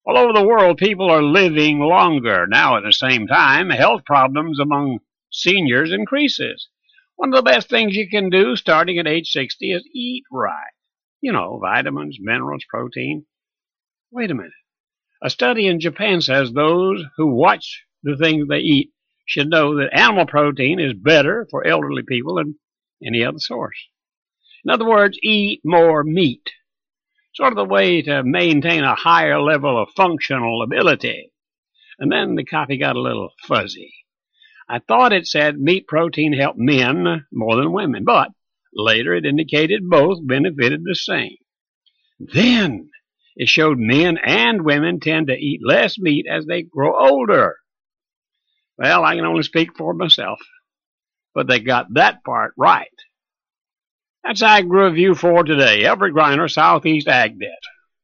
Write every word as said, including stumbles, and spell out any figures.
All over the world, people are living longer. Now, at the same time, health problems among seniors increases. One of the best things you can do starting at age sixty is eat right. You know, vitamins, minerals, protein. Wait a minute. A study in Japan says those who watch the things they eat should know that animal protein is better for elderly people than any other source. In other words, eat more meat. Sort of the way to maintain a higher level of functional ability. And then the copy got a little fuzzy. I thought it said meat protein helped men more than women, but later it indicated both benefited the same. Then it showed men and women tend to eat less meat as they grow older. Well, I can only speak for myself, but they got that part right. That's Ag Review for today. Everett Griner, Southeast Ag Net.